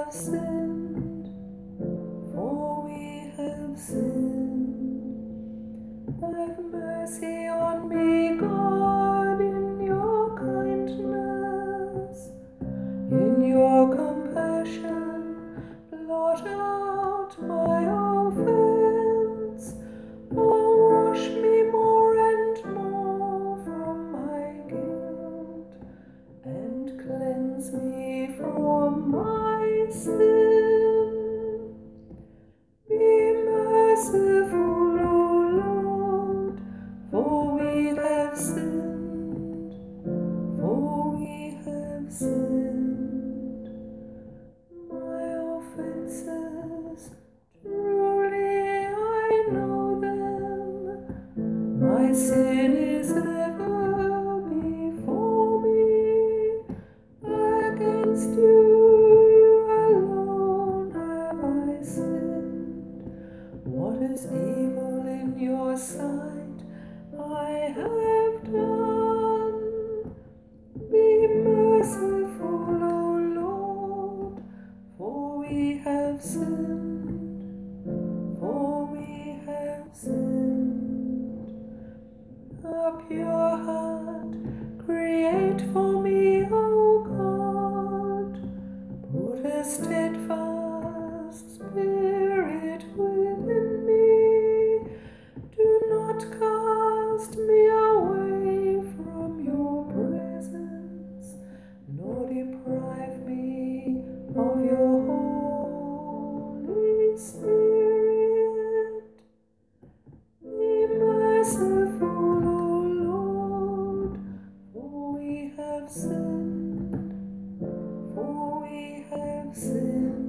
have sinned, for we have sinned. Have mercy on me, God, in your kindness, in your compassion, blot out my offense. Oh, wash me more and more from my guilt, and cleanse me from my sin. Be merciful, O Lord, for we have sinned, for we have sinned. My offenses, truly I know them. My sin is ever before me. Against you alone have I sinned. What is evil in your sight I have done. Be merciful, O Lord, for we have sinned, for we have sinned. A pure heart create for me, O God. Put a steadfast spirit within me. Do not cast me away from your presence, nor deprive me of your Holy Spirit. Be merciful, O Lord, for we have sinned, for we have sinned.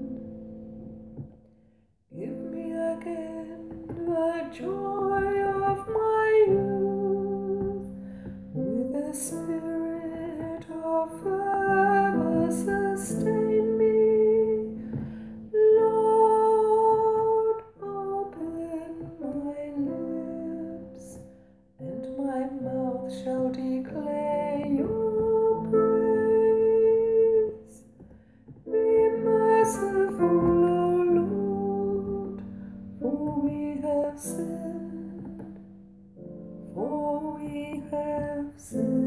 Give me again the joy of my youth, with a spirit of fervor sustain me. Lord, open my lips, and my mouth shall declare your praise. Be merciful, O Lord, for we have sinned, for we have sinned.